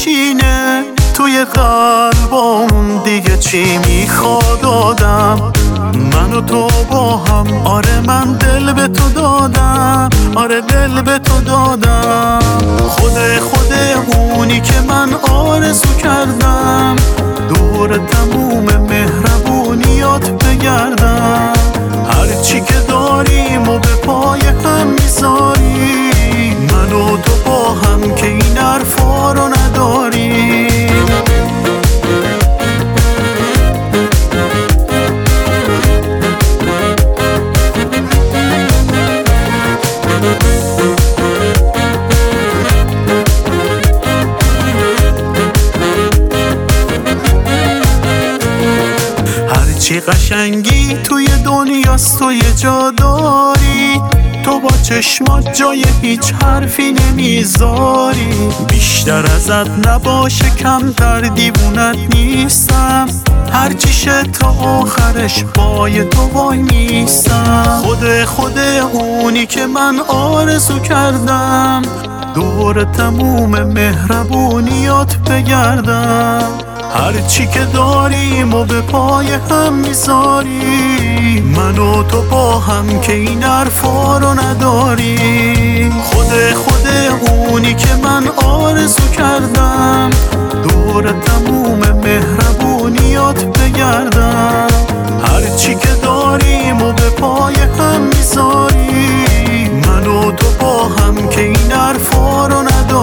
بشینه توی قلبمون، دیگه چی میخواد آدم؟ من و تو با هم، آره من دل به تو دادم، آره دل به تو دادم. خود اونی که من آرزو کردم، دور تموم مهربونیات بگردم. هرچی که داریم و به پای هم میذاری، من و تو با هم که این حرفا رو نداریم. هرچی قشنگی توی دنیاست تو یه جا داری، تو با چشمات جای هیچ حرفی نمیذاری. بیشتر ازت نباشه کمتر دیوونت نیستم، هرچی شد تا آخرش پای تو وای میستم. خود اونی که من آرزو کردم، دور تموم مهربونیات بگردم. هرچی که داریم و به پای هم میذاری، من و تو با هم که این حرفا رو نداریم. خود اونی که من آرزو کردم، دور تموم مهربونیات بگردم. هرچی که داریم و به پای هم میذاری، من و تو با هم که این حرفا رو نداریم.